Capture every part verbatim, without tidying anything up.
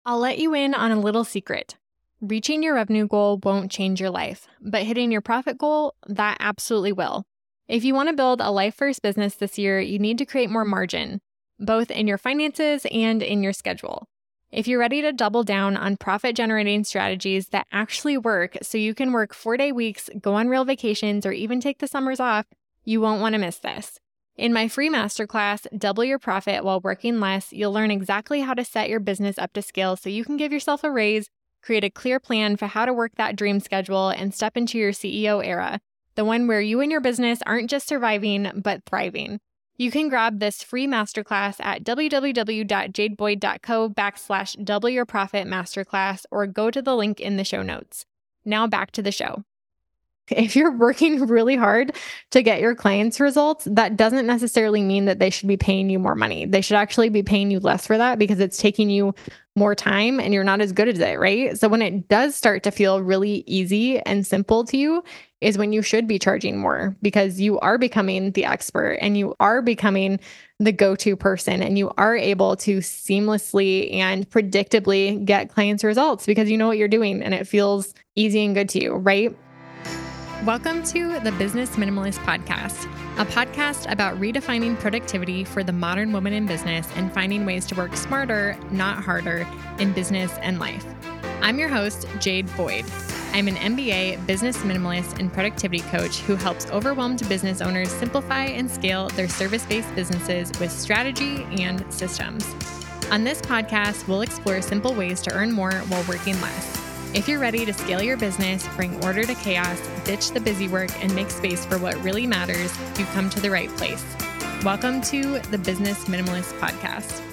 I'll let you in on a little secret. Reaching your revenue goal won't change your life, but hitting your profit goal, that absolutely will. If you want to build a life first business this year, you need to create more margin, both in your finances and in your schedule. If you're ready to double down on profit generating strategies that actually work so you can work four day weeks, go on real vacations, or even take the summers off, you won't want to miss this. In my free masterclass, Double Your Profit While Working Less, you'll learn exactly how to set your business up to scale so you can give yourself a raise, create a clear plan for how to work that dream schedule, and step into your C E O era, the one where you and your business aren't just surviving, but thriving. You can grab this free masterclass at www.jadeboyd.co backslash double your profit masterclass or go to the link in the show notes. Now back to the show. If you're working really hard to get your clients results, that doesn't necessarily mean that they should be paying you more money. They should actually be paying you less for that because it's taking you more time and you're not as good at it, right? So when it does start to feel really easy and simple to you is when you should be charging more because you are becoming the expert and you are becoming the go-to person and you are able to seamlessly and predictably get clients results because you know what you're doing and it feels easy and good to you, right? Welcome to the Business Minimalist Podcast, a podcast about redefining productivity for the modern woman in business and finding ways to work smarter, not harder, in business and life. I'm your host, Jade Boyd. I'm an M B A business minimalist and productivity coach who helps overwhelmed business owners simplify and scale their service-based businesses with strategy and systems. On this podcast, we'll explore simple ways to earn more while working less. If you're ready to scale your business, bring order to chaos, ditch the busy work, and make space for what really matters, you've come to the right place. Welcome to the Business Minimalist Podcast.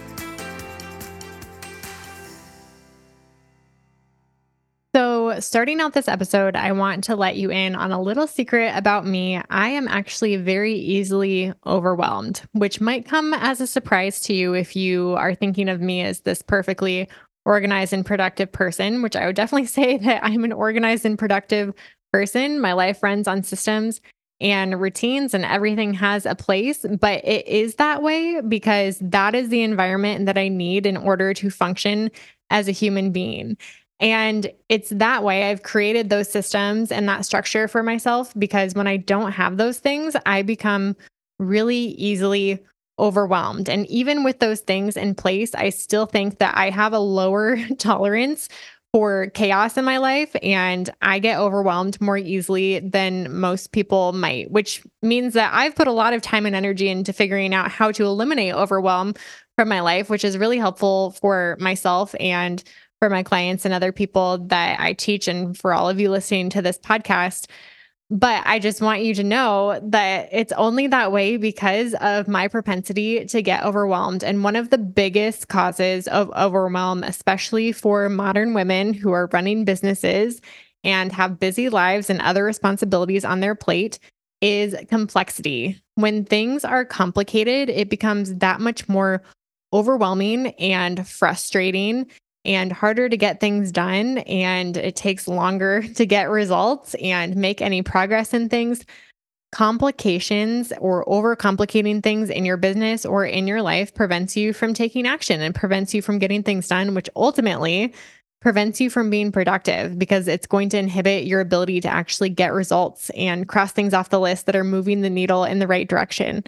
So starting out this episode, I want to let you in on a little secret about me. I am actually very easily overwhelmed, which might come as a surprise to you if you are thinking of me as this perfectly organized and productive person, which I would definitely say that I'm an organized and productive person. My life runs on systems and routines and everything has a place, but it is that way because that is the environment that I need in order to function as a human being. And it's that way I've created those systems and that structure for myself because when I don't have those things, I become really easily overwhelmed. And even with those things in place, I still think that I have a lower tolerance for chaos in my life and I get overwhelmed more easily than most people might, which means that I've put a lot of time and energy into figuring out how to eliminate overwhelm from my life, which is really helpful for myself and for my clients and other people that I teach and for all of you listening to this podcast. But I just want you to know that it's only that way because of my propensity to get overwhelmed. And one of the biggest causes of overwhelm, especially for modern women who are running businesses and have busy lives and other responsibilities on their plate, is complexity. When things are complicated, it becomes that much more overwhelming and frustrating and harder to get things done, and it takes longer to get results and make any progress in things. Complications or overcomplicating things in your business or in your life prevents you from taking action and prevents you from getting things done, which ultimately prevents you from being productive because it's going to inhibit your ability to actually get results and cross things off the list that are moving the needle in the right direction.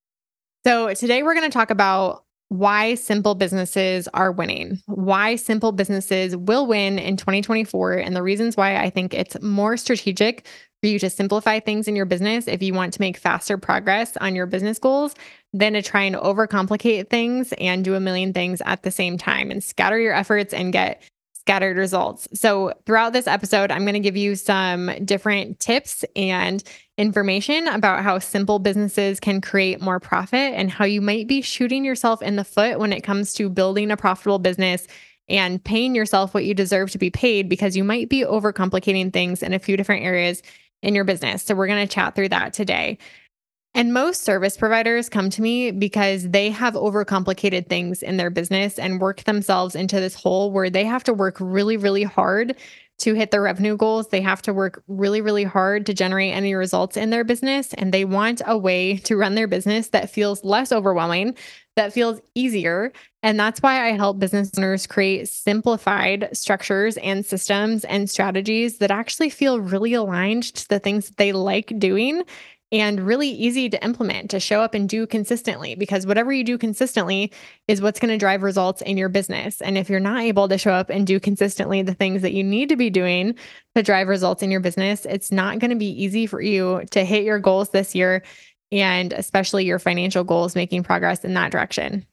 So today we're going to talk about why simple businesses are winning, why simple businesses will win in twenty twenty-four, and the reasons why I think it's more strategic for you to simplify things in your business if you want to make faster progress on your business goals than to try and overcomplicate things and do a million things at the same time and scatter your efforts and get scattered results. So throughout this episode, I'm going to give you some different tips and information about how simple businesses can create more profit and how you might be shooting yourself in the foot when it comes to building a profitable business and paying yourself what you deserve to be paid because you might be overcomplicating things in a few different areas in your business. So we're going to chat through that today. And most service providers come to me because they have overcomplicated things in their business and work themselves into this hole where they have to work really, really hard to hit their revenue goals, they have to work really, really hard to generate any results in their business. And they want a way to run their business that feels less overwhelming, that feels easier. And that's why I help business owners create simplified structures and systems and strategies that actually feel really aligned to the things that they like doing and really easy to implement, to show up and do consistently, because whatever you do consistently is what's going to drive results in your business. And if you're not able to show up and do consistently the things that you need to be doing to drive results in your business, it's not going to be easy for you to hit your goals this year, and especially your financial goals, making progress in that direction.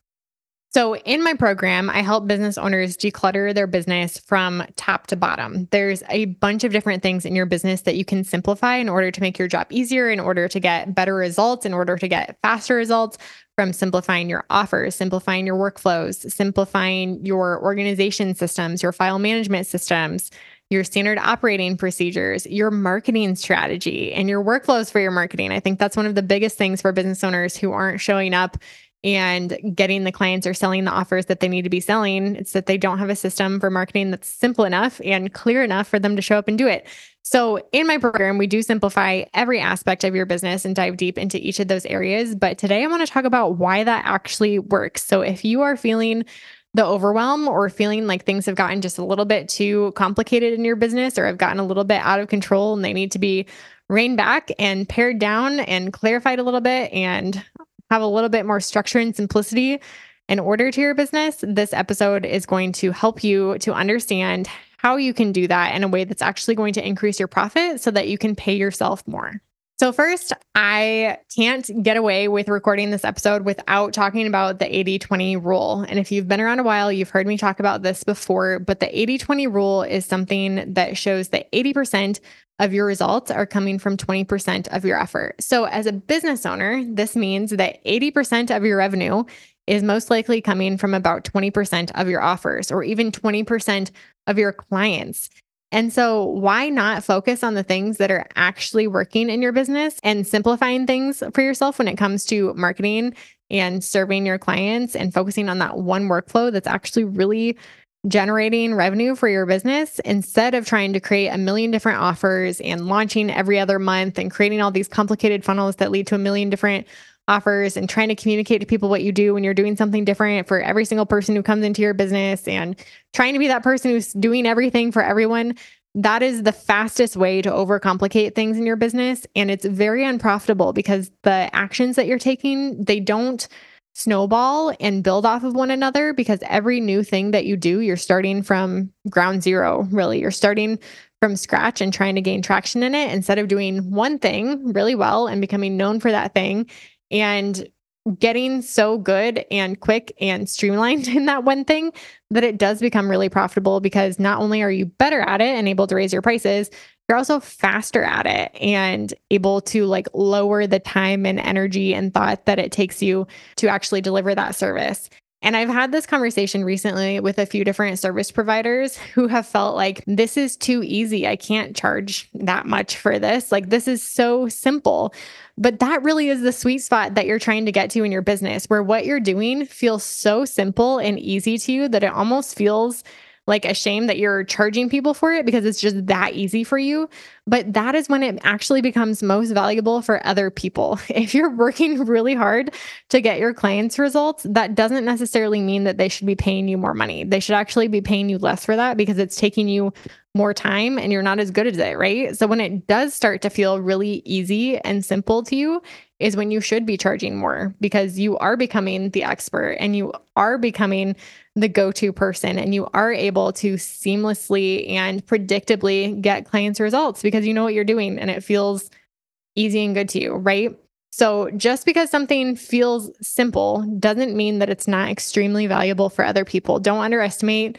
So in my program, I help business owners declutter their business from top to bottom. There's a bunch of different things in your business that you can simplify in order to make your job easier, in order to get better results, in order to get faster results, from simplifying your offers, simplifying your workflows, simplifying your organization systems, your file management systems, your standard operating procedures, your marketing strategy, and your workflows for your marketing. I think that's one of the biggest things for business owners who aren't showing up and getting the clients or selling the offers that they need to be selling. It's that they don't have a system for marketing that's simple enough and clear enough for them to show up and do it. So in my program, we do simplify every aspect of your business and dive deep into each of those areas. But today I want to talk about why that actually works. So if you are feeling the overwhelm or feeling like things have gotten just a little bit too complicated in your business, or have gotten a little bit out of control and they need to be reined back and pared down and clarified a little bit and have a little bit more structure and simplicity and order to your business, this episode is going to help you to understand how you can do that in a way that's actually going to increase your profit so that you can pay yourself more. So first, I can't get away with recording this episode without talking about the eighty twenty rule. And if you've been around a while, you've heard me talk about this before, but the eighty twenty rule is something that shows that eighty percent of your results are coming from twenty percent of your effort. So as a business owner, this means that eighty percent of your revenue is most likely coming from about twenty percent of your offers, or even twenty percent of your clients. And so why not focus on the things that are actually working in your business and simplifying things for yourself when it comes to marketing and serving your clients, and focusing on that one workflow that's actually really generating revenue for your business, instead of trying to create a million different offers and launching every other month and creating all these complicated funnels that lead to a million different offers and trying to communicate to people what you do when you're doing something different for every single person who comes into your business, and trying to be that person who's doing everything for everyone. That is the fastest way to overcomplicate things in your business. And it's very unprofitable because the actions that you're taking, they don't snowball and build off of one another, because every new thing that you do, you're starting from ground zero, really. You're starting from scratch and trying to gain traction in it, instead of doing one thing really well and becoming known for that thing and getting so good and quick and streamlined in that one thing that it does become really profitable, because not only are you better at it and able to raise your prices, you're also faster at it and able to like lower the time and energy and thought that it takes you to actually deliver that service. And I've had this conversation recently with a few different service providers who have felt like, this is too easy. I can't charge that much for this. Like, this is so simple. But that really is the sweet spot that you're trying to get to in your business, where what you're doing feels so simple and easy to you that it almost feels like a shame that you're charging people for it, because it's just that easy for you. But that is when it actually becomes most valuable for other people. If you're working really hard to get your clients results, that doesn't necessarily mean that they should be paying you more money. They should actually be paying you less for that, because it's taking you more time and you're not as good at it, right? So when it does start to feel really easy and simple to you is when you should be charging more, because you are becoming the expert and you are becoming the go-to person, and you are able to seamlessly and predictably get clients results because you know what you're doing and it feels easy and good to you, right? So just because something feels simple doesn't mean that it's not extremely valuable for other people. Don't underestimate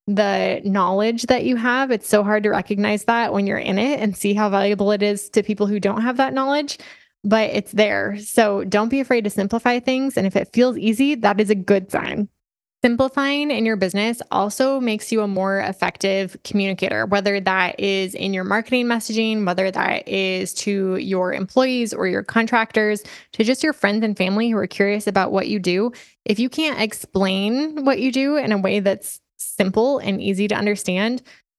the knowledge that you have. It's so hard to recognize that when you're in it and see how valuable it is to people who don't have that knowledge, but it's there. So don't be afraid to simplify things. And if it feels easy, that is a good sign. Simplifying in your business also makes you a more effective communicator, whether that is in your marketing messaging, whether that is to your employees or your contractors, to just your friends and family who are curious about what you do. If you can't explain what you do in a way that's simple and easy to understand,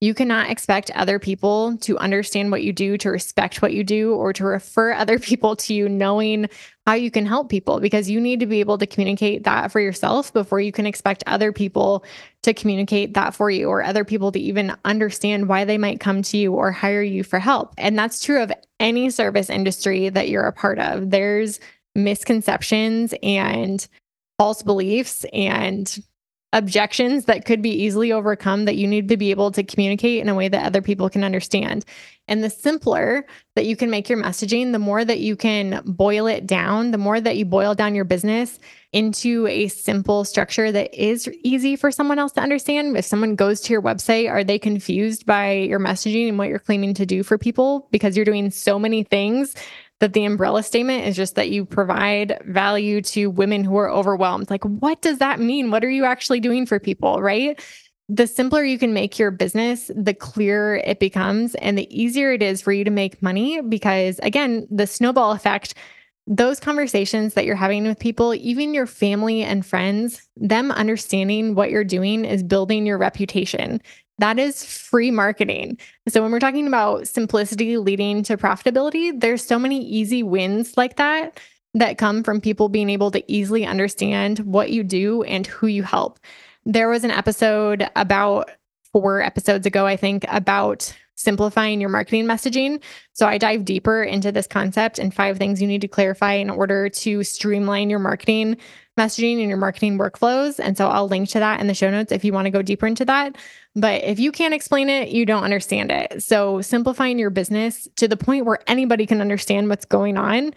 You cannot expect other people to understand what you do, to respect what you do, or to refer other people to you knowing how you can help people, because you need to be able to communicate that for yourself before you can expect other people to communicate that for you, or other people to even understand why they might come to you or hire you for help. And that's true of any service industry that you're a part of. There's misconceptions and false beliefs and objections that could be easily overcome that you need to be able to communicate in a way that other people can understand. And the simpler that you can make your messaging, the more that you can boil it down, the more that you boil down your business into a simple structure that is easy for someone else to understand. If someone goes to your website, are they confused by your messaging and what you're claiming to do for people because you're doing so many things that the umbrella statement is just that you provide value to women who are overwhelmed? Like, what does that mean? What are you actually doing for people, right? The simpler you can make your business, the clearer it becomes and the easier it is for you to make money. Because again, the snowball effect, those conversations that you're having with people, even your family and friends, them understanding what you're doing is building your reputation. That is free marketing. So when we're talking about simplicity leading to profitability, there's so many easy wins like that that come from people being able to easily understand what you do and who you help. There was an episode about four episodes ago, I think, about simplifying your marketing messaging. So I dive deeper into this concept and five things you need to clarify in order to streamline your marketing messaging and your marketing workflows. And so I'll link to that in the show notes if you want to go deeper into that. But if you can't explain it, you don't understand it. So simplifying your business to the point where anybody can understand what's going on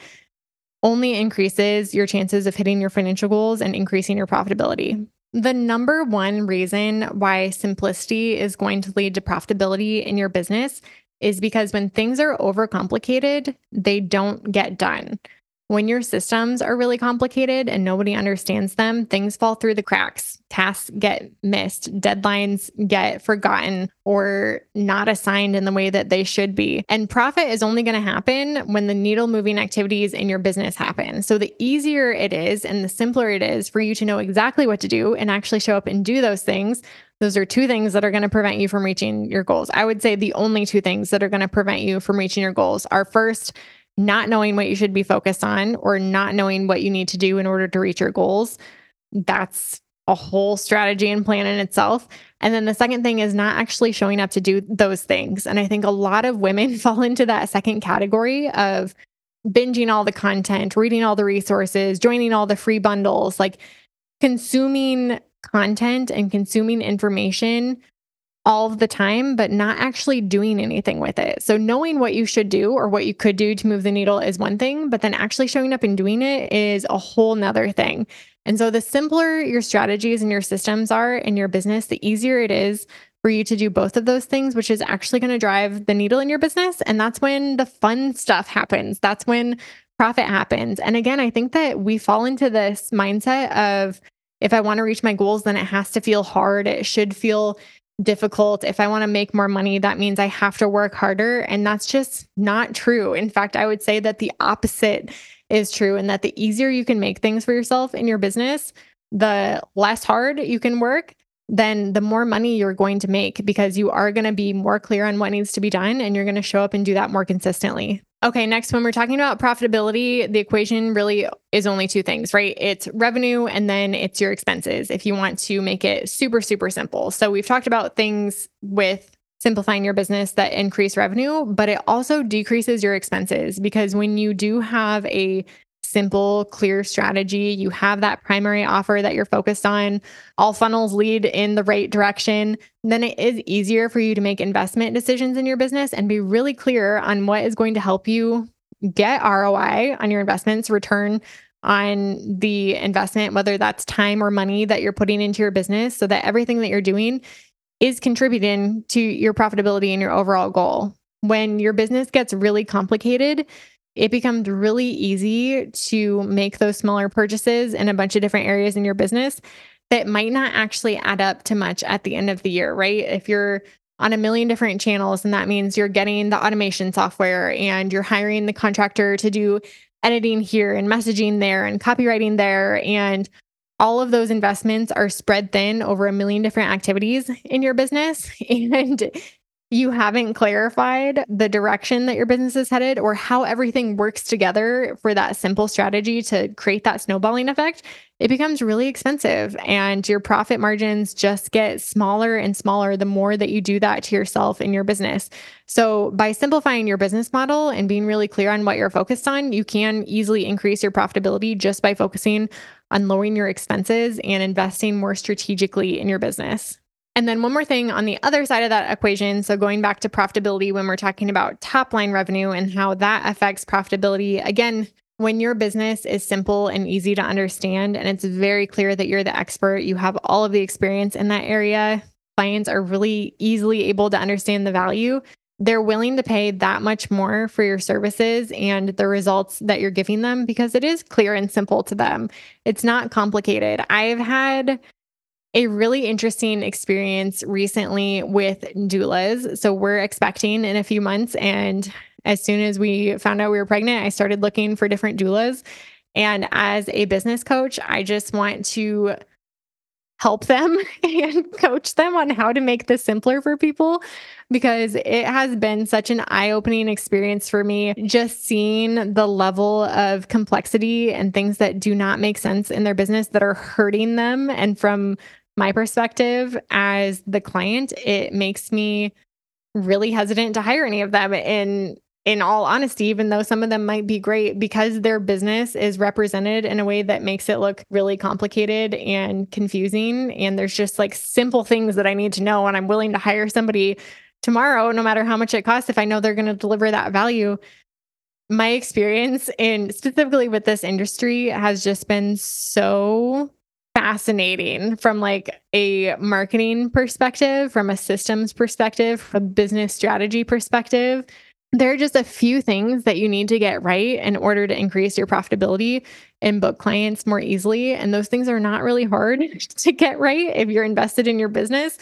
only increases your chances of hitting your financial goals and increasing your profitability. The number one reason why simplicity is going to lead to profitability in your business is because when things are overcomplicated, they don't get done. When your systems are really complicated and nobody understands them, things fall through the cracks. Tasks get missed, deadlines get forgotten or not assigned in the way that they should be. And profit is only going to happen when the needle moving activities in your business happen. So the easier it is and the simpler it is for you to know exactly what to do and actually show up and do those things, those are two things that are going to prevent you from reaching your goals. I would say the only two things that are going to prevent you from reaching your goals are, first, not knowing what you should be focused on or not knowing what you need to do in order to reach your goals. That's a whole strategy and plan in itself. And then the second thing is not actually showing up to do those things. And I think a lot of women fall into that second category of binging all the content, reading all the resources, joining all the free bundles, like consuming content and consuming information all of the time, but not actually doing anything with it. So knowing what you should do or what you could do to move the needle is one thing, but then actually showing up and doing it is a whole nother thing. And so the simpler your strategies and your systems are in your business, the easier it is for you to do both of those things, which is actually going to drive the needle in your business. And that's when the fun stuff happens. That's when profit happens. And again, I think that we fall into this mindset of, if I want to reach my goals, then it has to feel hard. It should feel difficult. If I want to make more money, that means I have to work harder. And that's just not true. In fact, I would say that the opposite is true, and that the easier you can make things for yourself in your business, the less hard you can work, then the more money you're going to make, because you are going to be more clear on what needs to be done and you're going to show up and do that more consistently. Okay, next, when we're talking about profitability, the equation really is only two things, right? It's revenue and then it's your expenses, if you want to make it super, super simple. So we've talked about things with simplifying your business that increase revenue, but it also decreases your expenses, because when you do have a simple, clear strategy, you have that primary offer that you're focused on, all funnels lead in the right direction, then it is easier for you to make investment decisions in your business and be really clear on what is going to help you get R O I on your investments, return on the investment, whether that's time or money that you're putting into your business, so that everything that you're doing is contributing to your profitability and your overall goal. When your business gets really complicated, it becomes really easy to make those smaller purchases in a bunch of different areas in your business that might not actually add up to much at the end of the year, right? If you're on a million different channels, and that means you're getting the automation software and you're hiring the contractor to do editing here and messaging there and copywriting there and all of those investments are spread thin over a million different activities in your business, and you haven't clarified the direction that your business is headed or how everything works together for that simple strategy to create that snowballing effect, it becomes really expensive and your profit margins just get smaller and smaller the more that you do that to yourself in your business. So by simplifying your business model and being really clear on what you're focused on, you can easily increase your profitability just by focusing on lowering your expenses and investing more strategically in your business. And then one more thing on the other side of that equation. So going back to profitability, when we're talking about top line revenue and how that affects profitability, again, when your business is simple and easy to understand, and it's very clear that you're the expert, you have all of the experience in that area, clients are really easily able to understand the value. They're willing to pay that much more for your services and the results that you're giving them because it is clear and simple to them. It's not complicated. I've had a really interesting experience recently with doulas. So we're expecting in a few months. And as soon as we found out we were pregnant, I started looking for different doulas. And as a business coach, I just want to help them and coach them on how to make this simpler for people because it has been such an eye-opening experience for me just seeing the level of complexity and things that do not make sense in their business that are hurting them. And from my perspective as the client, it makes me really hesitant to hire any of them. And in all honesty, even though some of them might be great because their business is represented in a way that makes it look really complicated and confusing. And there's just like simple things that I need to know. And I'm willing to hire somebody tomorrow, no matter how much it costs, if I know they're going to deliver that value. My experience in specifically with this industry has just been so fascinating from like a marketing perspective, from a systems perspective, from a business strategy perspective. There are just a few things that you need to get right in order to increase your profitability and book clients more easily. And those things are not really hard to get right if you're invested in your business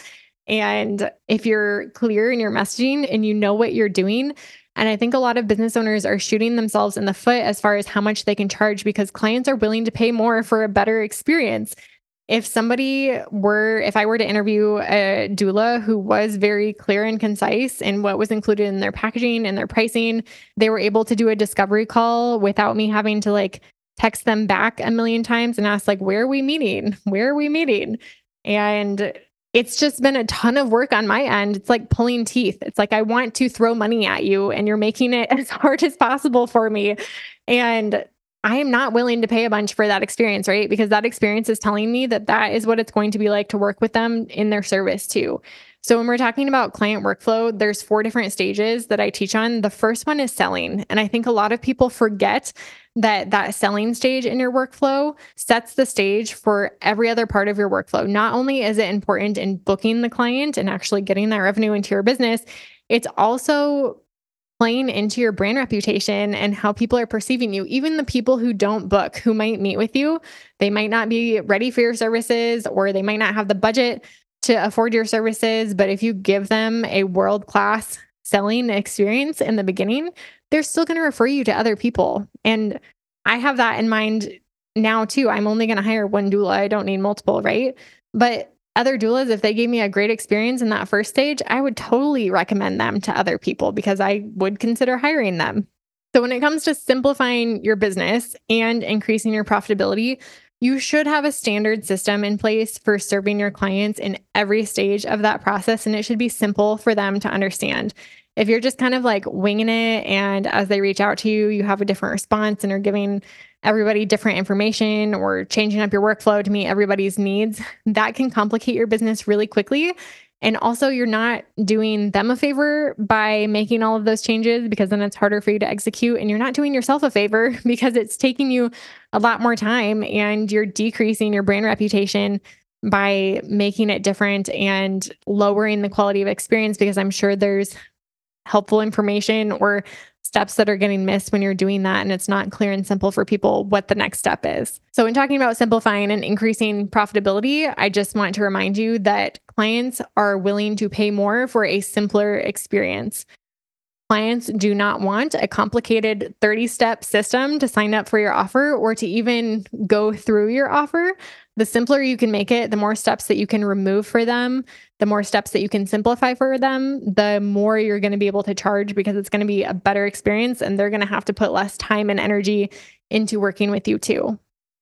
and if you're clear in your messaging and you know what you're doing. And I think a lot of business owners are shooting themselves in the foot as far as how much they can charge because clients are willing to pay more for a better experience. If somebody were, if I were to interview a doula who was very clear and concise in what was included in their packaging and their pricing, they were able to do a discovery call without me having to like text them back a million times and ask like, where are we meeting? Where are we meeting? And it's just been a ton of work on my end. It's like pulling teeth. It's like, I want to throw money at you and you're making it as hard as possible for me. And I am not willing to pay a bunch for that experience, right? Because that experience is telling me that that is what it's going to be like to work with them in their service too. So when we're talking about client workflow, there's four different stages that I teach on. The first one is selling. And I think a lot of people forget that that selling stage in your workflow sets the stage for every other part of your workflow. Not only is it important in booking the client and actually getting that revenue into your business, it's also playing into your brand reputation and how people are perceiving you. Even the people who don't book, who might meet with you, they might not be ready for your services or they might not have the budget to afford your services. But if you give them a world-class selling experience in the beginning, they're still going to refer you to other people. And I have that in mind now too. I'm only going to hire one doula. I don't need multiple, right? But other doulas, if they gave me a great experience in that first stage, I would totally recommend them to other people because I would consider hiring them. So when it comes to simplifying your business and increasing your profitability, you should have a standard system in place for serving your clients in every stage of that process, and it should be simple for them to understand. If you're just kind of like winging it and as they reach out to you, you have a different response and are giving everybody different information or changing up your workflow to meet everybody's needs, that can complicate your business really quickly. And also you're not doing them a favor by making all of those changes because then it's harder for you to execute, and you're not doing yourself a favor because it's taking you a lot more time and you're decreasing your brand reputation by making it different and lowering the quality of experience because I'm sure there's helpful information or steps that are getting missed when you're doing that. And it's not clear and simple for people what the next step is. So in talking about simplifying and increasing profitability, I just want to remind you that clients are willing to pay more for a simpler experience. Clients do not want a complicated thirty-step system to sign up for your offer or to even go through your offer. the simpler you can make it, the more steps that you can remove for them, the more steps that you can simplify for them, the more you're going to be able to charge because it's going to be a better experience and they're going to have to put less time and energy into working with you too.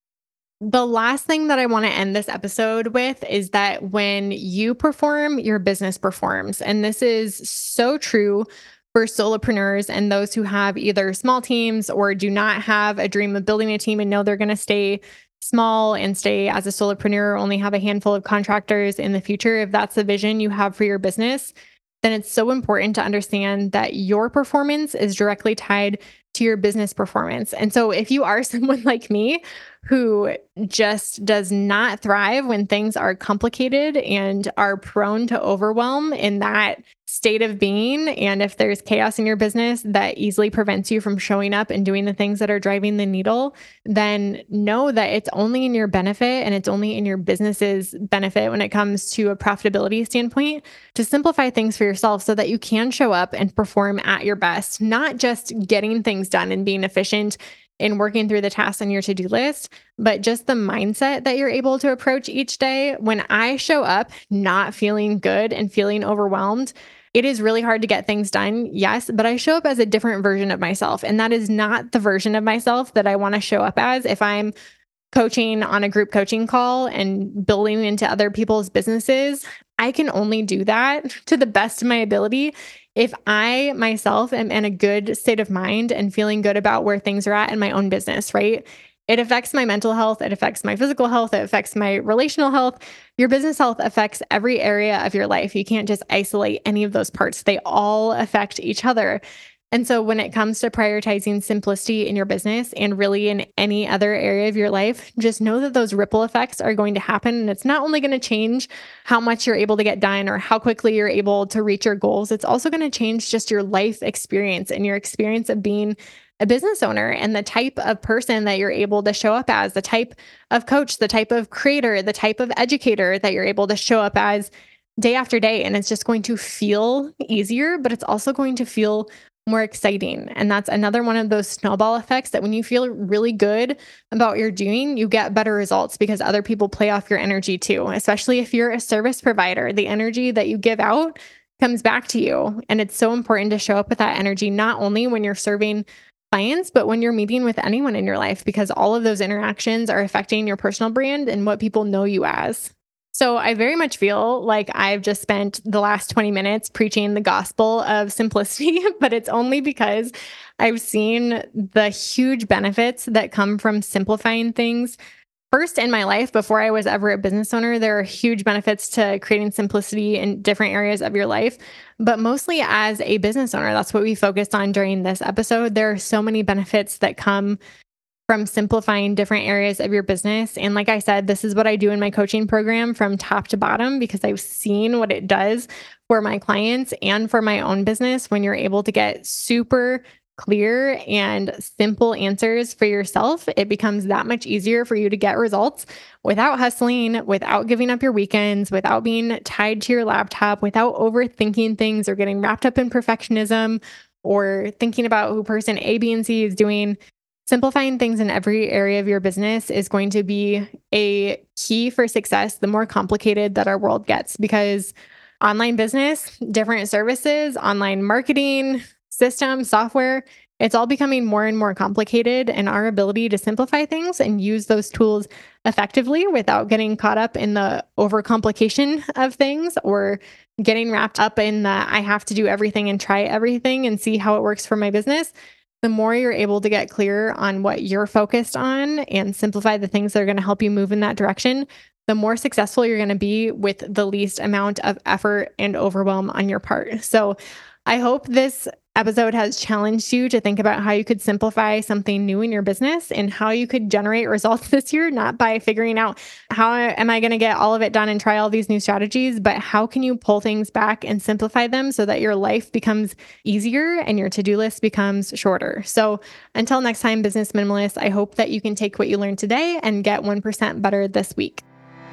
The last thing that I want to end this episode with is that when you perform, your business performs. And this is so true for solopreneurs and those who have either small teams or do not have a dream of building a team and know they're going to stay small and stay as a solopreneur, only have a handful of contractors in the future. If that's the vision you have for your business, then it's so important to understand that your performance is directly tied to your business performance. And so if you are someone like me who just does not thrive when things are complicated and are prone to overwhelm in that state of being, and if there's chaos in your business that easily prevents you from showing up and doing the things that are driving the needle, then know that it's only in your benefit and it's only in your business's benefit when it comes to a profitability standpoint to simplify things for yourself so that you can show up and perform at your best, not just getting things done and being efficient in working through the tasks on your to-do list, but just the mindset that you're able to approach each day. When I show up not feeling good and feeling overwhelmed, it is really hard to get things done, yes, but I show up as a different version of myself. And that is not the version of myself that I want to show up as if I'm coaching on a group coaching call and building into other people's businesses. I can only do that to the best of my ability if I myself am in a good state of mind and feeling good about where things are at in my own business, right? It affects my mental health. It affects my physical health. It affects my relational health. Your business health affects every area of your life. You can't just isolate any of those parts. They all affect each other. And so when it comes to prioritizing simplicity in your business and really in any other area of your life, just know that those ripple effects are going to happen. And it's not only going to change how much you're able to get done or how quickly you're able to reach your goals, it's also going to change just your life experience and your experience of being a business owner and the type of person that you're able to show up as, the type of coach, the type of creator, the type of educator that you're able to show up as day after day. And it's just going to feel easier, but it's also going to feel more exciting. And that's another one of those snowball effects that when you feel really good about what you're doing, you get better results because other people play off your energy too, especially if you're a service provider. The energy that you give out comes back to you. And it's so important to show up with that energy, not only when you're serving clients, but when you're meeting with anyone in your life, because all of those interactions are affecting your personal brand and what people know you as. So I very much feel like I've just spent the last twenty minutes preaching the gospel of simplicity, but it's only because I've seen the huge benefits that come from simplifying things. First in my life, before I was ever a business owner, there are huge benefits to creating simplicity in different areas of your life. But mostly as a business owner, that's what we focused on during this episode. There are so many benefits that come from simplifying different areas of your business. And like I said, this is what I do in my coaching program from top to bottom because I've seen what it does for my clients and for my own business when you're able to get super clear and simple answers for yourself. It becomes that much easier for you to get results without hustling, without giving up your weekends, without being tied to your laptop, without overthinking things or getting wrapped up in perfectionism or thinking about who person A, B, and C is doing. Simplifying things in every area of your business is going to be a key for success the more complicated that our world gets, because online business, different services, online marketing, systems, software, it's all becoming more and more complicated, and our ability to simplify things and use those tools effectively without getting caught up in the overcomplication of things or getting wrapped up in the I have to do everything and try everything and see how it works for my business. The more you're able to get clear on what you're focused on and simplify the things that are going to help you move in that direction, the more successful you're going to be with the least amount of effort and overwhelm on your part. So I hope this episode has challenged you to think about how you could simplify something new in your business and how you could generate results this year, not by figuring out how am I going to get all of it done and try all these new strategies, but how can you pull things back and simplify them so that your life becomes easier and your to-do list becomes shorter. So until next time, business minimalists, I hope that you can take what you learned today and get one percent better this week.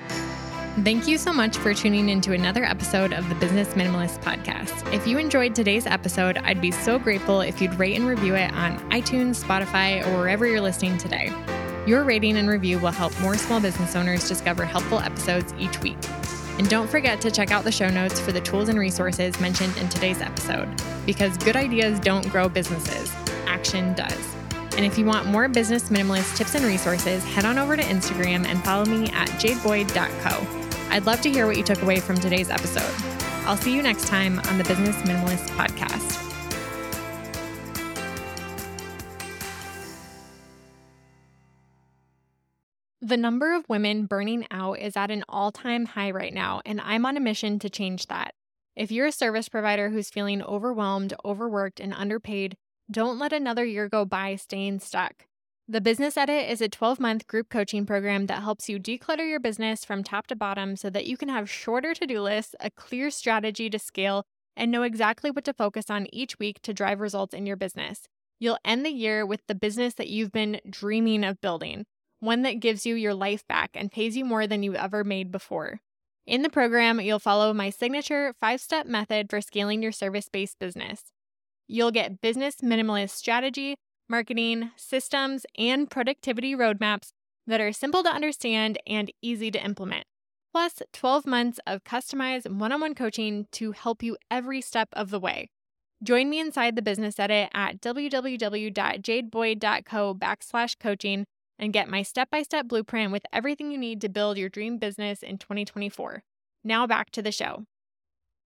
Thank you so much for tuning into another episode of the Business Minimalist Podcast. If you enjoyed today's episode, I'd be so grateful if you'd rate and review it on iTunes, Spotify, or wherever you're listening today. Your rating and review will help more small business owners discover helpful episodes each week. And don't forget to check out the show notes for the tools and resources mentioned in today's episode, because good ideas don't grow businesses, action does. And if you want more business minimalist tips and resources, head on over to Instagram and follow me at jade boyd dot co. I'd love to hear what you took away from today's episode. I'll see you next time on the Business Minimalist Podcast. The number of women burning out is at an all-time high right now, and I'm on a mission to change that. If you're a service provider who's feeling overwhelmed, overworked, and underpaid, don't let another year go by staying stuck. The Business Edit is a twelve-month group coaching program that helps you declutter your business from top to bottom so that you can have shorter to-do lists, a clear strategy to scale, and know exactly what to focus on each week to drive results in your business. You'll end the year with the business that you've been dreaming of building, one that gives you your life back and pays you more than you ever made before. In the program, you'll follow my signature five-step method for scaling your service-based business. You'll get business minimalist strategy, marketing, systems, and productivity roadmaps that are simple to understand and easy to implement. Plus, twelve months of customized one-on-one coaching to help you every step of the way. Join me inside the Business Edit at www.jadeboyd.co backslash coaching and get my step-by-step blueprint with everything you need to build your dream business in twenty twenty-four. Now back to the show.